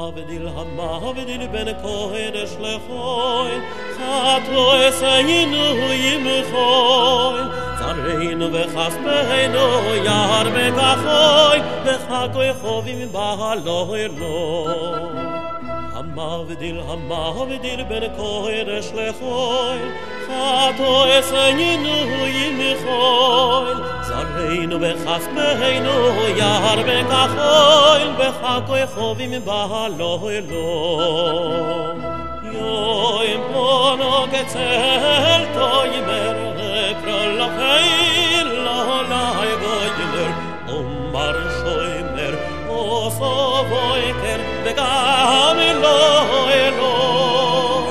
המבדיל בין קודש לחול, חטאו עשינו ימחול, צרינו וכספנו יער בכחול, וחגוי חובים בהלולו. המבדיל בין קודש לחול, חטאו עשינו ימחול, זרענו וכספנו יער בכחול, וחגוי חובים בהלולו. יום פונו כצל תוימר, לקרוא לכי לא לגוימר, אומר שוימר, עושו בויקר, וגם לא אלו.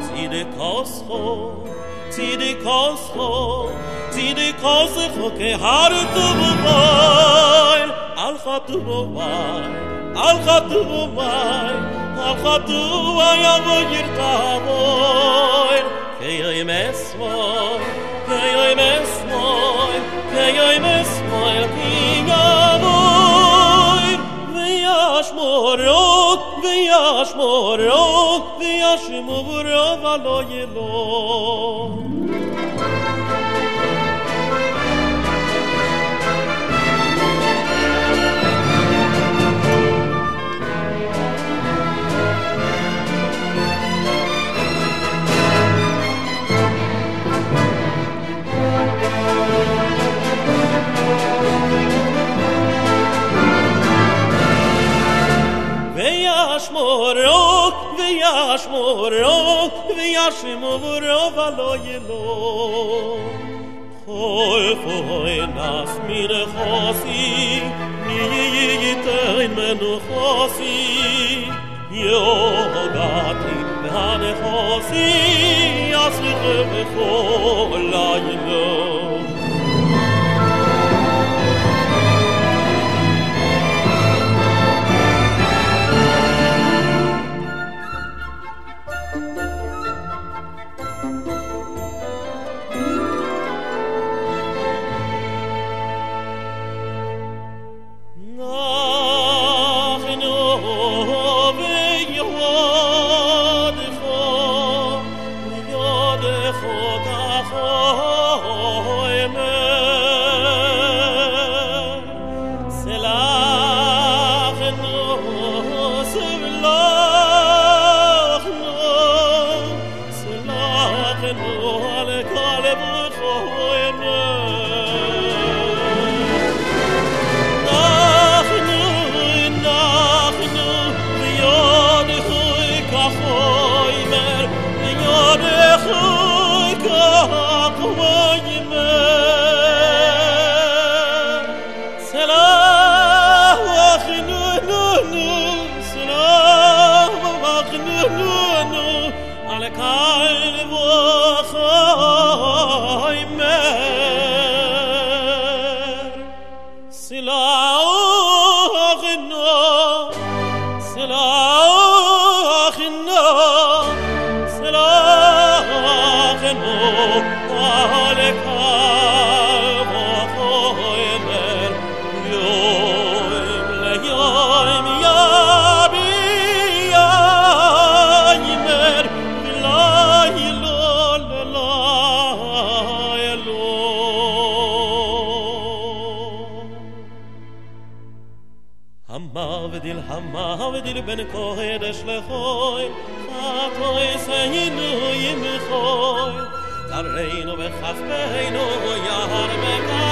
צדקוסכו כהרתו בובל, על חטאו יבוא ירתבוי, כיום אסמוי, כי יבוי, וישמורו ולא ילו. וישמורו ולא ילו. חולפוי נס מנחוסי, ייתן מנחוסי, יוגעתי והנחוסי, יסריך בכל לילה. המבדיל בין קודש לחול, חטאו עשינו ימחול, זרענו וכספנו יער בכחול.